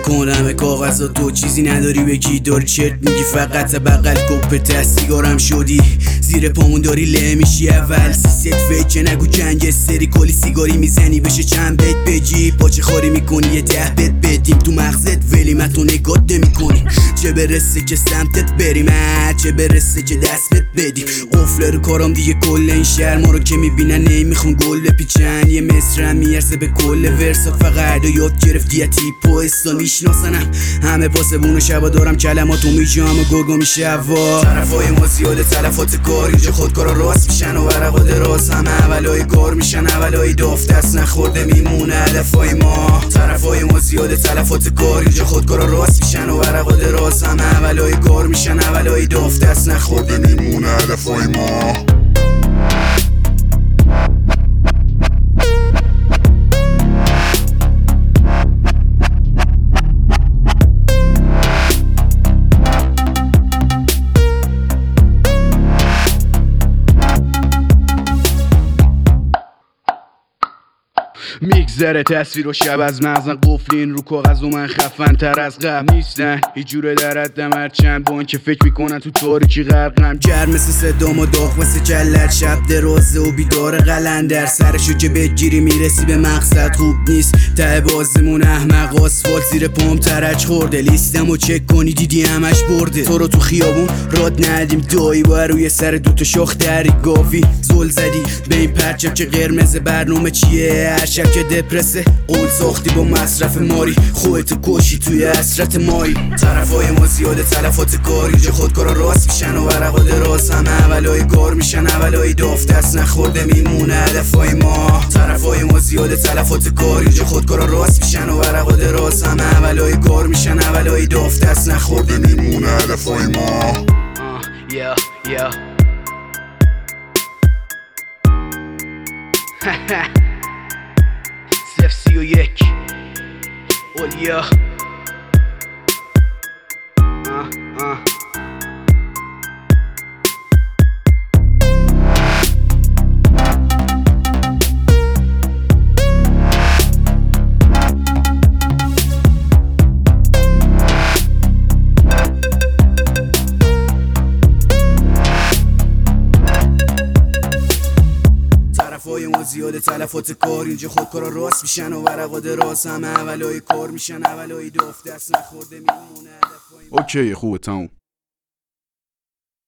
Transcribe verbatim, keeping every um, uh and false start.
میکنم کاغذ تو چیزی نداری بگی، داری چرت میگی فقط بغل کپت از سیگارم شدی، زیر پامون داری له میشی اول سیست فکر نگو جنگ سری کلی سیگاری میزنی بشه چند بیت بگی، پاچه خاری میکنی یه ده بیت بدیم تو مغزت ولی من تو نگات نمیکنی، چه برسه که سمتت بریم چه برسه که دستت بدیم، قفل رو کارام دیگه کل این شهر ما رو که میبینن نمیخون گل بپیچن، یه مصرم میارزه به کل ورسا فقط یاد گرفت یه تیپ و استا میشناسنم همه پاسبون و شبا دارم کلماتو میجام و گرگو میشه هوا، طرفای ما زیاده تلفات کار اینجا خودکارا راست میشن و ورقا دراز همه اولای کار میشن اولای داف دست نخورده میمونه هدفای ما، طرفای ما زیاده تلفات کار اینجا خودکارا راست میشن و ورقا دراز همه اولای کار میشن اولای داف دست نخورده میمونه هدفای ما. میگذره تصویر و شب از مغزن قفلین رو کاغذ و من خفن تر از قبل نیستن هیچ جوره در حدم هرچند با که فکر میکنن تو تاریکی غرقم، گرم مثل صدام و داغ مثل جلد شب درازه و بیدار قلندر سرشو که بگیری میرسی به مقصد خوب نیست ته بازمون احمق آسفالت زیر پام ترک خورده لیستم و چک کنی دیدی همش برده تو رو تو خیابون راد ندیم دایی با روی سر دوتا شاخ دری گافی زل زدی به این پرچم که قرمز برنامه چیه هر شب که دپرسه قول ساختی با مصرف ماری خودتو کشی توی حسرت مایی، طرفای ما زیاده تلفات کار اینجا خودکارا راست میشن و ورقا دراز همه اولای کار میشن اولای داف دست نخورده میمونه هدفای ما، طرفای ما زیاده تلفات کار اینجا خودکارا راست میشن و ورقا دراز همه اولای کار میشن اولای داف دست نخورده میمونه هدفای ما. یا یا صف سی و یک اولیا آه آه طرفای ما زیاده تلفات کار اینجا خودکارا راست میشن و ورقا دراز همه اولای کار میشن اولای داف دست نخورده میمونه هدفای ما. اوکی خوبه تموم.